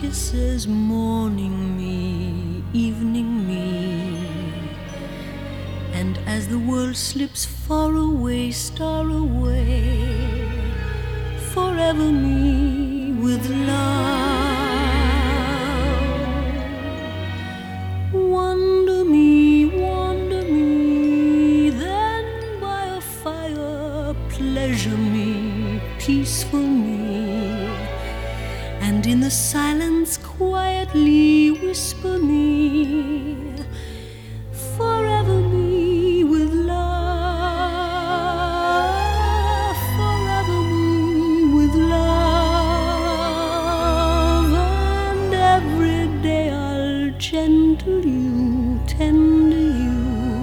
kisses, morning me, evening me. And as the world slips far away, star away, forever me with love. Wander me, then by a fire pleasure me, peaceful me. And in the silence quietly whisper me, forever me with love, forever me with love. And every day I'll gentle you, tender you,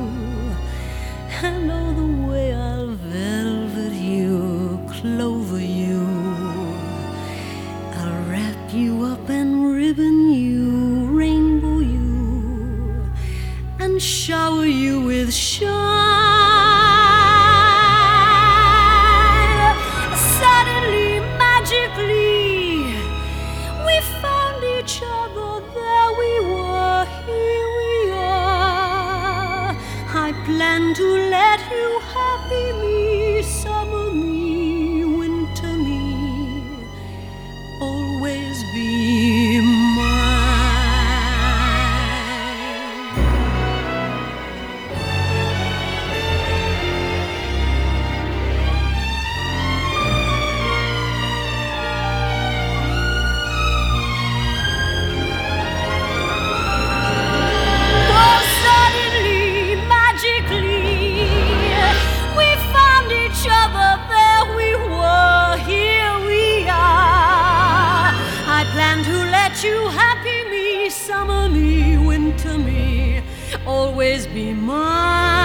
and all the way I'll velvet you, clover you, I'll wrap you up and ribbon you, rainbow you, and shower you with shine. Suddenly, magically, we found each other. There we were, here we are. I plan to let you happy me, summer me, winter me, always be mine. Oh, suddenly, magically, we found each other. There we were, here we are. I plan to let you happy me, summer me, winter me, always be mine.